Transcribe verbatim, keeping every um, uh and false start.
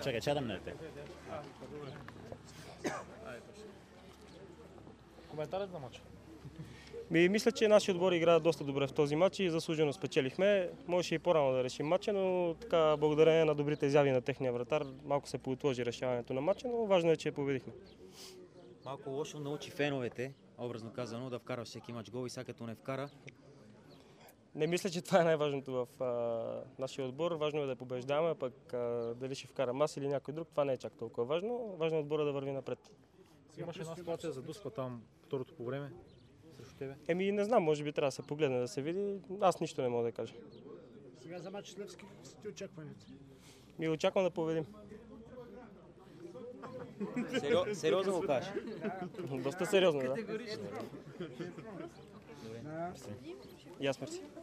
Чакай, чакай да минете. Коментарът за матча? Ми, мисля, че нашия отбор игра доста добре в този матч и заслужено спечелихме. Можеше и по-рано да решим матча, но така, благодарение на добрите изяви на техния вратар, малко се поотложи решаването на матча, но важно е, че победихме. Малко лошо научи феновете, образно казано, да вкара всеки мач гол и сега като не вкара. Не мисля, че това е най-важното в а, нашия отбор. Важно е да побеждаваме, пък а, дали ще вкарам аз или някой друг, това не е чак толкова важно. Важно е отбора да върви напред. Имаше една ситуация за Дуспа там, второто по време, срещу тебе. Еми не знам, може би трябва да се погледне, да се види. Аз нищо не мога да кажа. Сега за матч с Левски, какви са ти очакванията? Ми очаквам да победим. Сериоз, сериозно го кажеш. Доста сериозно, да. Да. И аз мерси.